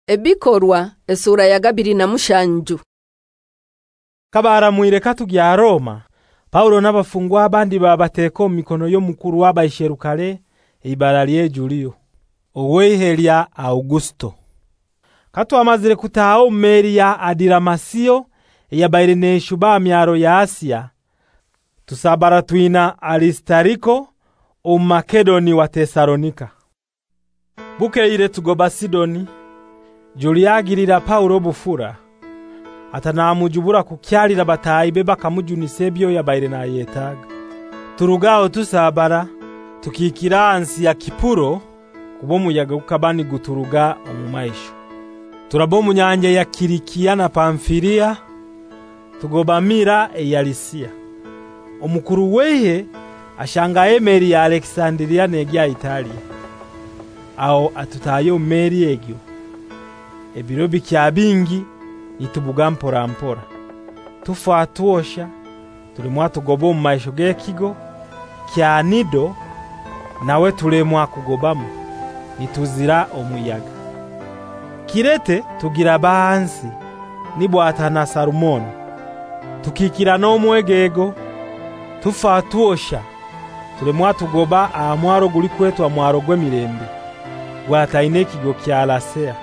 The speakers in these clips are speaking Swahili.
Ebikorwa esura ya 27. Kabara mwireka tugya Roma, Paulo n'abafungwa abandi babateko mikono yo mukuru w'abayisherukale ibara lye Julio owehelya Augusto. Katwamazire kutaho meri ya Adiramasiyo yabaire neshuba myaro ya Asia. Tusabara twina Aristariko Makedoni wa Tesalonika. Bukeire tugoba Sidoni. Juliagirira Paulo bufura atanamujubura kukyalira batayibe bakamujunisa ebyo yabaire na yetaga. Turugao tusabara tukikira ansi ya Kipuro kubo muyaga ukabani guturuga omumaisho. Turabo mu nyanja ya Kirikia na Pamfilia tugoba Mira ya Lisia. Omukuru wehe ashanga emeri ya Alexandria negya Italia. Ao atutayo meri egyo. Ebiro bikya bingi nitubuga mpora mpora. Tufa tuosha tulimwa tugobo mu maisho gekigo kya Nido nawe tulemwa kugobamu nituzira omuyaga. Kirete tugira bansi nibwata na Salmon tukikira no mwegego tufa tuosha tulemwa tugoba amwaro guli kwetu amwaro gwemirembe gwataine kigo kya Lasea.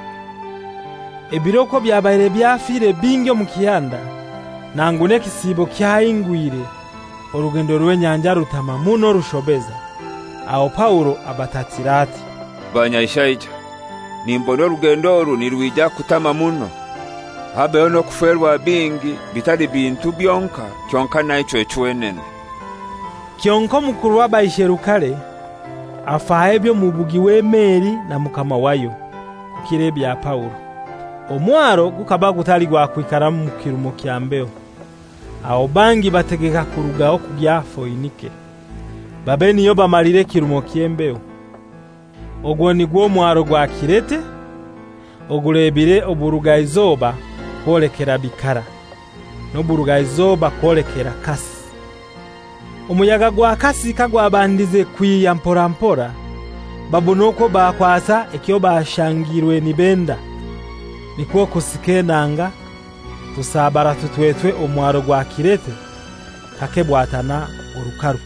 Ebiroko byabaire byafire bingi mu kiyanda nangune kisibo kyayingwire orugendo rw'enyanja rutama muno rushobeza. Aho Paulo abatatirati banyayishaija nimbona urugendo ru nirwija kutama muno habe no kuferwa bingi bitali bintu byonka kyonka naicho echwenene. Kyonko mukuru w'abayisherukale afaye byo mubugi w'emeri na mukama wayo kukire bya Paulo. Omwaro gukaba gutali gwa kwikara mu kirumo kyambeo. Aho bangi bategeka kurugao kugya Foinike. Babeni yo bamalire kirumo kyembeo. Ogwo ni gwo mwaro gwa Kirete. Ogulebire oburugaizoba kwolekera Bikara. No burugaizoba kwolekera Kasi. Umuyaga gwa Kasi kagwa bandize kwiya mpora mpora. Babonoko bakwasa ekyo bashangirwe nibenda. Nikuo kusikenanga tusabara tutwetwe omwaro gwa Kirete kakebwatana orukaru.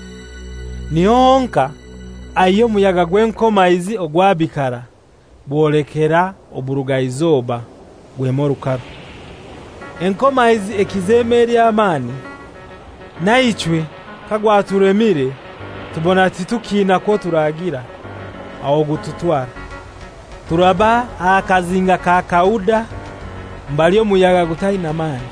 Nionka ayo muyaga gwenkomaizi ogwabikara bwolekera oburugaizoba gwemorukaru. Enkomaizi ekizemeri amani naichwe kagwaturemire tubona titukina ko turagira aho gututwara. Turaba akazinga ka Kauda mbali omuyaga gutaina mani.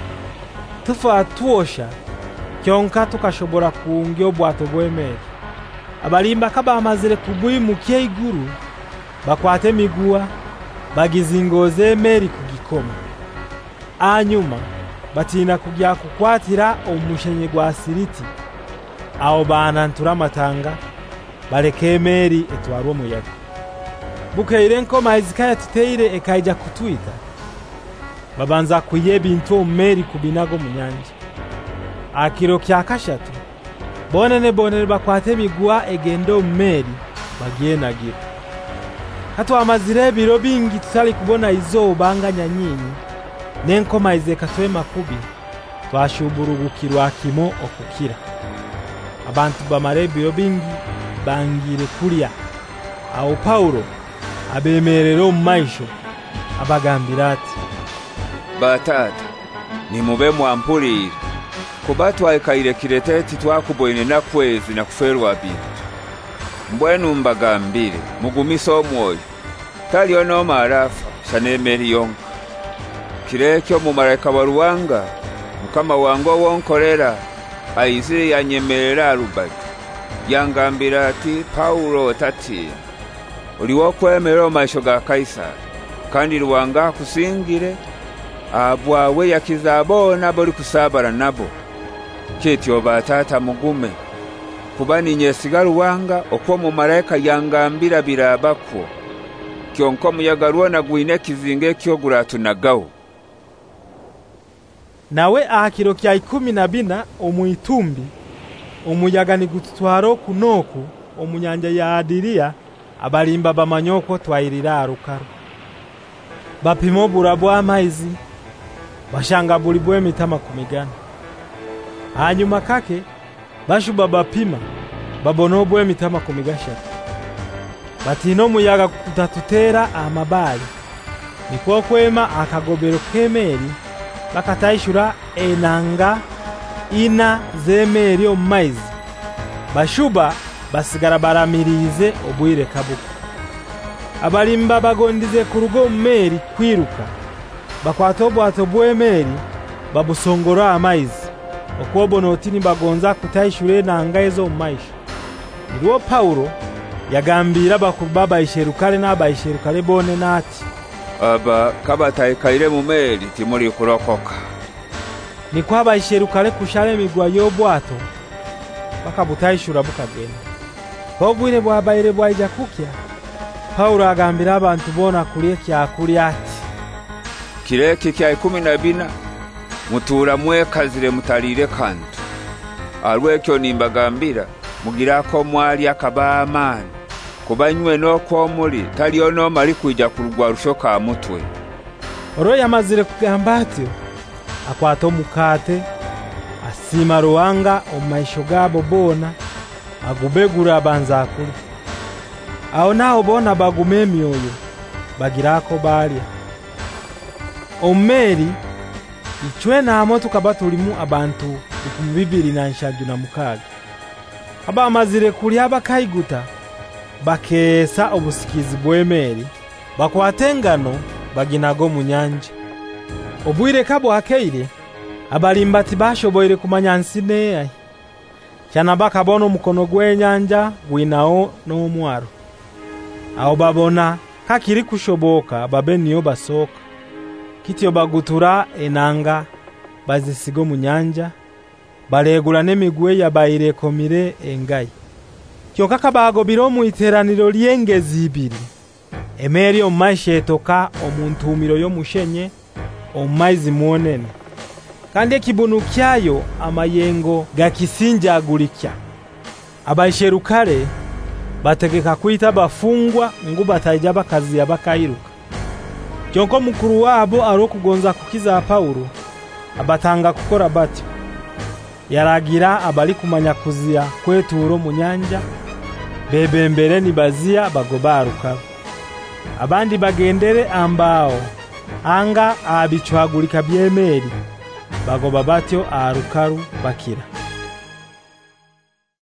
Tufa tuosha kyonka tukashobora kuungyo bwato bwemeri. Abalimba kaba amazire kugwimukiye iguru bakwate migua bagizingoze emeri kugikoma. Anyuma batina kugya kukwatira omushenye gwa Siriti. Aho banantura matanga baleke emeri etwaro omuyaga. Bukeire nkoma izikaya tuteire ekaija kutwita. Babanza kuyeba into meri kubinago mu nyanja. Akiro kya kashatu bonene bakwate migwa egendo meri bagienagira. Hato amazire biro bingi tutali kubona izo banganya nyinyi nenkoma izekatwe makubi twashubulugukirwa kimo okukira. Abantu bamare biro bingi bangire kulya. Aho Paulo abemerero maisho abagambira ati batata nimube mwampulira kubatwa ekaire Kireteti twakuboine na kwezi na kuferwa bintu mbwenu mbagambire mugumiso omwoyo tali ono marafa shanemeri yonka kirekyo mu mareka baruwanga mukama wango wonkorera aizire yanyemerera arubati yangambira ati Paulo tati uliwo kwemera maisho ga Kaisari kandi ruwanga kusingire abwawe yakizabona boli kusabara nabo kityo batata mugume kubani nyesiga ruwanga okwo mu mareka yangambira birabakwo kyonko muyaga ruona gwine kizinge kyo guratunagawo. Nawe akiro kya 14 omuitumbi omuyaga ni gututwaro kunoku omunyanja ya Adiria abalimba bamanyoko twayirira arukaru. bapimo burabwa amaizi bashanga bulibwe mitama kumigana. Hanyuma kake bashuba bapima babonobwe mitama kumigasha. Batino muyaga kutatutera amabali. Niko kwema akagobero kemeri bakatayishura enanga ina zemeri omaizi. Bashuba basigara baramirize obwire kabuka. Abalimba bagondize ku rugo meri kwiruka. Bakwatobwato bw'emeri babusongora amaizi. Okwobonotini bagonza kutayishure nanga ezo maisha. Nirwo Paulo yagambira bakubaba isherukale n'abayisherukale bone nati aba kabatayikaire mu meri timuri kurokoka. Nikwa abayisherukale kushale migwa y'obwato bakabutayishura bukagenda. Obwire bwabaire bwaija kukya Paulo agambira abantu bona kulie kyakuli ati kireki kya 14 mutura mwekazire mutalire kantu alwekyo nimbagambira mugirako mwali akabamani kubanywe nokwo muri taliono mali kuija kurugwa rushoka mutwe. Oro yamazire kugamba ati akwato mukate asima ruwanga omaisho gabo bona agubegura banzakuri. Aho naho bona bagume myoyo bagirako balya. Omeri ichwe namo tukabatulimu abantu 276. Aba amazire kuri abakayiguta bakesa obusikizi bw'emeri bakwatengano baginago mu nyanja. Obwire kabo akeire abalimbati bashoboire kumanya nsine ai cyana bakabono mukono gwenyanja gwinao no mwaro. Aho babona kakiri kushoboka babeniyo basoka kityo bagutura enanga bazisigo mu nyanja baregura nemigwe yabayire komire engai. Kyoka kabago biro mu iteraniro lyengezi ibiri. Emeri omaishe toka omuntumiro yo mushenye omaizi muonene. Kandi ekibunu kyayo amayengo gakisinja agulikya. Abayisherukale bategeka kuita bafungwa nguba taija bakazi abakairuka. Kyonko mukuru wabo arokugonza kukiza Paulo abatanga kukora batyo. Yaragira abali kumanya kuzia kweturo mu nyanja bebembere ni bazia bagobaruka. Abandi bagendere ambao anga abichwagulika byemeri bagoba batyo arukaru bakira.